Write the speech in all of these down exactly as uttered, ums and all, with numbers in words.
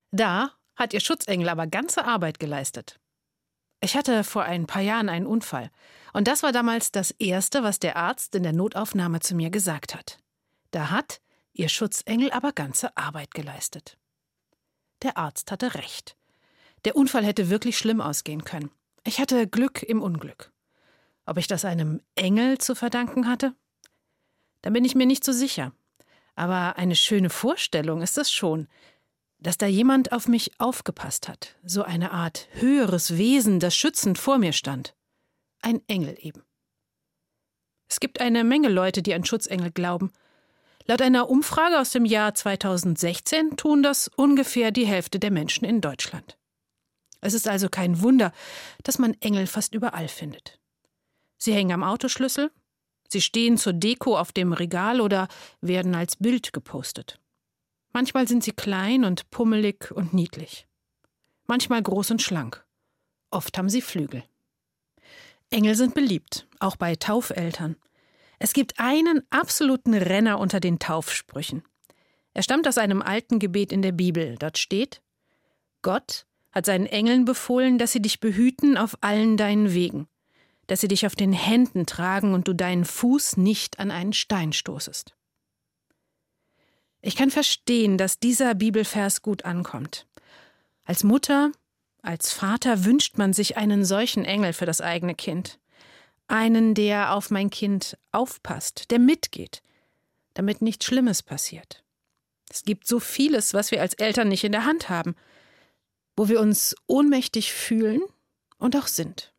Da hat ihr Schutzengel aber ganze Arbeit geleistet. Ich hatte vor ein paar Jahren einen Unfall. Und das war damals das Erste, was der Arzt in der Notaufnahme zu mir gesagt hat. Da hat ihr Schutzengel aber ganze Arbeit geleistet. Der Arzt hatte recht. Der Unfall hätte wirklich schlimm ausgehen können. Ich hatte Glück im Unglück. Ob ich das einem Engel zu verdanken hatte? Da bin ich mir nicht so sicher. Aber eine schöne Vorstellung ist es schon, dass da jemand auf mich aufgepasst hat. So eine Art höheres Wesen, das schützend vor mir stand. Ein Engel eben. Es gibt eine Menge Leute, die an Schutzengel glauben. Laut einer Umfrage aus dem Jahr zweitausendsechzehn tun das ungefähr die Hälfte der Menschen in Deutschland. Es ist also kein Wunder, dass man Engel fast überall findet. Sie hängen am Autoschlüssel, sie stehen zur Deko auf dem Regal oder werden als Bild gepostet. Manchmal sind sie klein und pummelig und niedlich. Manchmal groß und schlank. Oft haben sie Flügel. Engel sind beliebt, auch bei Taufeltern. Es gibt einen absoluten Renner unter den Taufsprüchen. Er stammt aus einem alten Gebet in der Bibel. Dort steht: Gott hat seinen Engeln befohlen, dass sie dich behüten auf allen deinen Wegen, dass sie dich auf den Händen tragen und du deinen Fuß nicht an einen Stein stoßest. Ich kann verstehen, dass dieser Bibelvers gut ankommt. Als Mutter, als Vater wünscht man sich einen solchen Engel für das eigene Kind. Einen, der auf mein Kind aufpasst, der mitgeht, damit nichts Schlimmes passiert. Es gibt so vieles, was wir als Eltern nicht in der Hand haben, wo wir uns ohnmächtig fühlen und auch sind.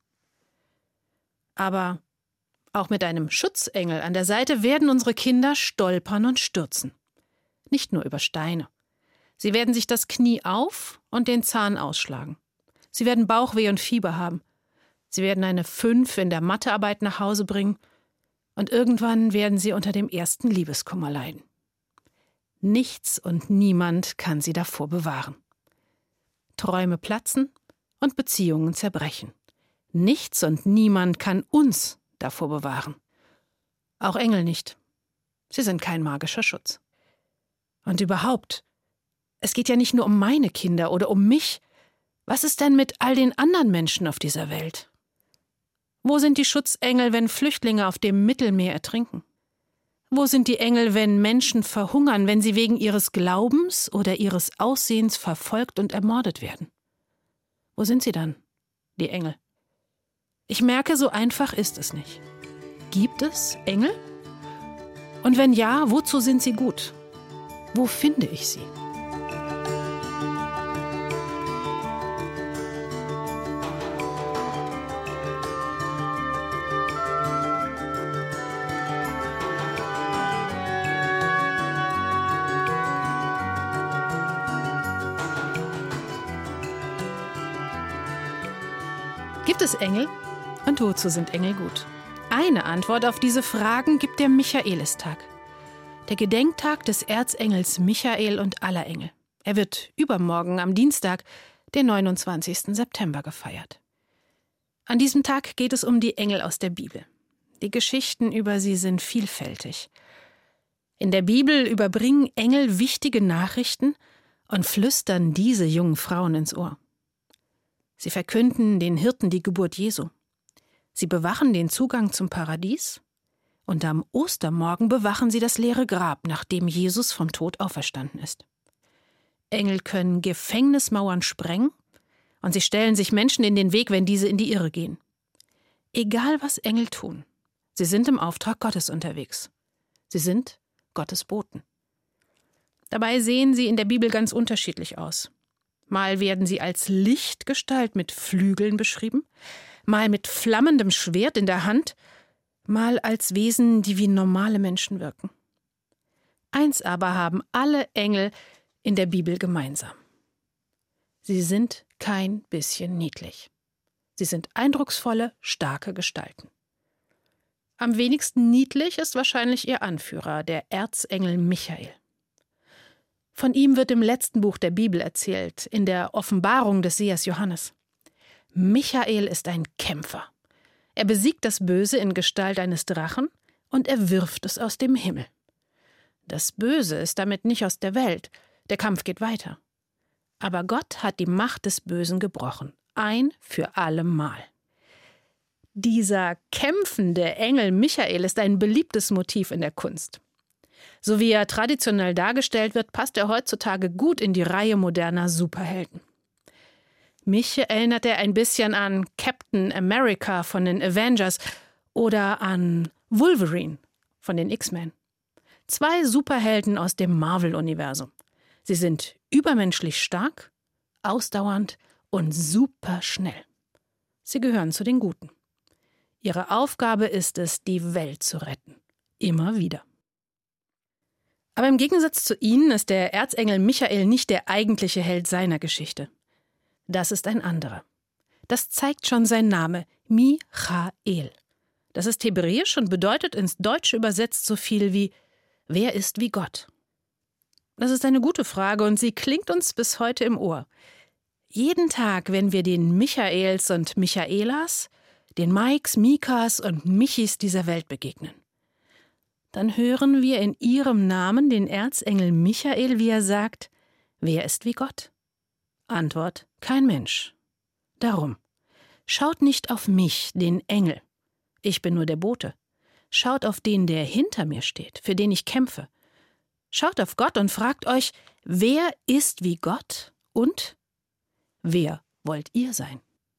Aber auch mit einem Schutzengel an der Seite werden unsere Kinder stolpern und stürzen. Nicht nur über Steine. Sie werden sich das Knie auf und den Zahn ausschlagen. Sie werden Bauchweh und Fieber haben. Sie werden eine Fünf in der Mathearbeit nach Hause bringen und irgendwann werden sie unter dem ersten Liebeskummer leiden. Nichts und niemand kann sie davor bewahren. Träume platzen und Beziehungen zerbrechen. Nichts und niemand kann uns davor bewahren. Auch Engel nicht. Sie sind kein magischer Schutz. Und überhaupt, es geht ja nicht nur um meine Kinder oder um mich. Was ist denn mit all den anderen Menschen auf dieser Welt? Wo sind die Schutzengel, wenn Flüchtlinge auf dem Mittelmeer ertrinken? Wo sind die Engel, wenn Menschen verhungern, wenn sie wegen ihres Glaubens oder ihres Aussehens verfolgt und ermordet werden? Wo sind sie dann, die Engel? Ich merke, so einfach ist es nicht. Gibt es Engel? Und wenn ja, wozu sind sie gut? Wo finde ich sie? Gibt es Engel? Und wozu sind Engel gut? Eine Antwort auf diese Fragen gibt der Michaelistag. Der Gedenktag des Erzengels Michael und aller Engel. Er wird übermorgen am Dienstag, den neunundzwanzigsten September, gefeiert. An diesem Tag geht es um die Engel aus der Bibel. Die Geschichten über sie sind vielfältig. In der Bibel überbringen Engel wichtige Nachrichten und flüstern diese jungen Frauen ins Ohr. Sie verkünden den Hirten die Geburt Jesu. Sie bewachen den Zugang zum Paradies. Und am Ostermorgen bewachen sie das leere Grab, nachdem Jesus vom Tod auferstanden ist. Engel können Gefängnismauern sprengen und sie stellen sich Menschen in den Weg, wenn diese in die Irre gehen. Egal, was Engel tun, sie sind im Auftrag Gottes unterwegs. Sie sind Gottes Boten. Dabei sehen sie in der Bibel ganz unterschiedlich aus. Mal werden sie als Lichtgestalt mit Flügeln beschrieben, mal mit flammendem Schwert in der Hand, mal als Wesen, die wie normale Menschen wirken. Eins aber haben alle Engel in der Bibel gemeinsam. Sie sind kein bisschen niedlich. Sie sind eindrucksvolle, starke Gestalten. Am wenigsten niedlich ist wahrscheinlich ihr Anführer, der Erzengel Michael. Von ihm wird im letzten Buch der Bibel erzählt, in der Offenbarung des Sehers Johannes. Michael ist ein Kämpfer. Er besiegt das Böse in Gestalt eines Drachen und er wirft es aus dem Himmel. Das Böse ist damit nicht aus der Welt, der Kampf geht weiter. Aber Gott hat die Macht des Bösen gebrochen. Ein für alle Mal. Dieser kämpfende Engel Michael ist ein beliebtes Motiv in der Kunst. So wie er traditionell dargestellt wird, passt er heutzutage gut in die Reihe moderner Superhelden. Mich erinnert er ein bisschen an Captain America von den Avengers oder an Wolverine von den X-Men. Zwei Superhelden aus dem Marvel-Universum. Sie sind übermenschlich stark, ausdauernd und superschnell. Sie gehören zu den Guten. Ihre Aufgabe ist es, die Welt zu retten. Immer wieder. Aber im Gegensatz zu ihnen ist der Erzengel Michael nicht der eigentliche Held seiner Geschichte. Das ist ein anderer. Das zeigt schon sein Name, Michael. Das ist hebräisch und bedeutet ins Deutsche übersetzt so viel wie »Wer ist wie Gott?« Das ist eine gute Frage und sie klingt uns bis heute im Ohr. Jeden Tag, wenn wir den Michaels und Michaelas, den Mikes, Mikas und Michis dieser Welt begegnen, dann hören wir in ihrem Namen den Erzengel Michael, wie er sagt, »Wer ist wie Gott?« Antwort, kein Mensch. Darum, schaut nicht auf mich, den Engel. Ich bin nur der Bote. Schaut auf den, der hinter mir steht, für den ich kämpfe. Schaut auf Gott und fragt euch, wer ist wie Gott und wer wollt ihr sein?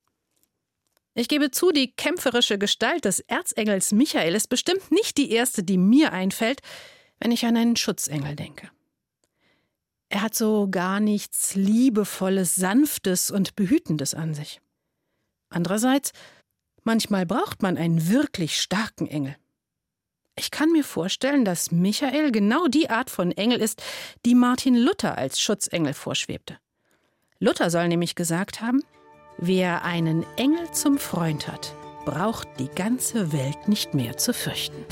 Ich gebe zu, die kämpferische Gestalt des Erzengels Michael ist bestimmt nicht die erste, die mir einfällt, wenn ich an einen Schutzengel denke. Er hat so gar nichts Liebevolles, Sanftes und Behütendes an sich. Andererseits, manchmal braucht man einen wirklich starken Engel. Ich kann mir vorstellen, dass Michael genau die Art von Engel ist, die Martin Luther als Schutzengel vorschwebte. Luther soll nämlich gesagt haben, wer einen Engel zum Freund hat, braucht die ganze Welt nicht mehr zu fürchten.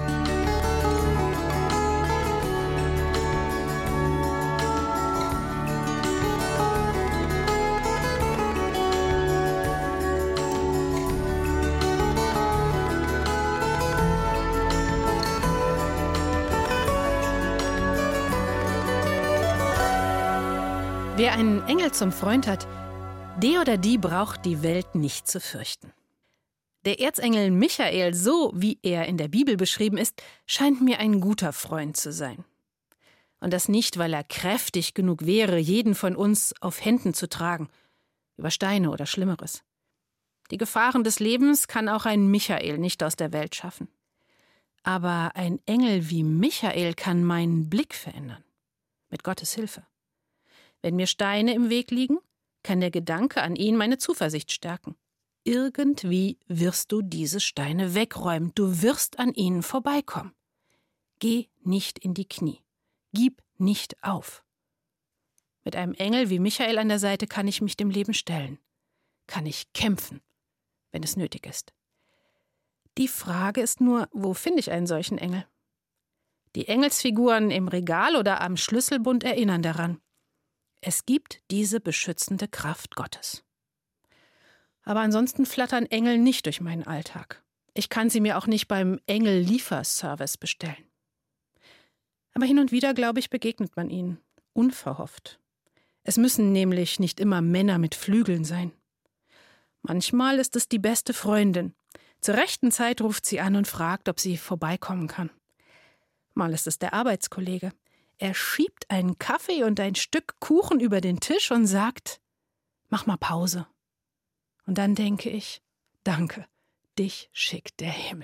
Wer einen Engel zum Freund hat, der oder die braucht die Welt nicht zu fürchten. Der Erzengel Michael, so wie er in der Bibel beschrieben ist, scheint mir ein guter Freund zu sein. Und das nicht, weil er kräftig genug wäre, jeden von uns auf Händen zu tragen, über Steine oder Schlimmeres. Die Gefahren des Lebens kann auch ein Michael nicht aus der Welt schaffen. Aber ein Engel wie Michael kann meinen Blick verändern, mit Gottes Hilfe. Wenn mir Steine im Weg liegen, kann der Gedanke an ihn meine Zuversicht stärken. Irgendwie wirst du diese Steine wegräumen, du wirst an ihnen vorbeikommen. Geh nicht in die Knie, gib nicht auf. Mit einem Engel wie Michael an der Seite kann ich mich dem Leben stellen, kann ich kämpfen, wenn es nötig ist. Die Frage ist nur, wo finde ich einen solchen Engel? Die Engelsfiguren im Regal oder am Schlüsselbund erinnern daran. Es gibt diese beschützende Kraft Gottes. Aber ansonsten flattern Engel nicht durch meinen Alltag. Ich kann sie mir auch nicht beim Engel-Lieferservice bestellen. Aber hin und wieder, glaube ich, begegnet man ihnen. Unverhofft. Es müssen nämlich nicht immer Männer mit Flügeln sein. Manchmal ist es die beste Freundin. Zur rechten Zeit ruft sie an und fragt, ob sie vorbeikommen kann. Mal ist es der Arbeitskollege. Er schiebt einen Kaffee und ein Stück Kuchen über den Tisch und sagt, mach mal Pause. Und dann denke ich, danke, dich schickt der Himmel.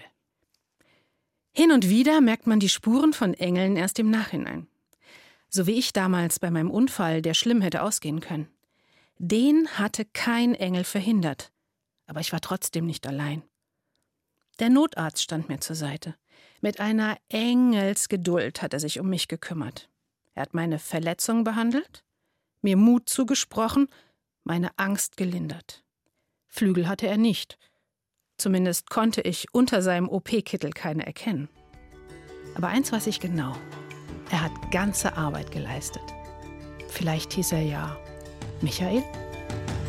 Hin und wieder merkt man die Spuren von Engeln erst im Nachhinein. So wie ich damals bei meinem Unfall, der schlimm hätte ausgehen können. Den hatte kein Engel verhindert, aber ich war trotzdem nicht allein. Der Notarzt stand mir zur Seite. Mit einer Engelsgeduld hat er sich um mich gekümmert. Er hat meine Verletzung behandelt, mir Mut zugesprochen, meine Angst gelindert. Flügel hatte er nicht. Zumindest konnte ich unter seinem O P-Kittel keine erkennen. Aber eins weiß ich genau. Er hat ganze Arbeit geleistet. Vielleicht hieß er ja Michael?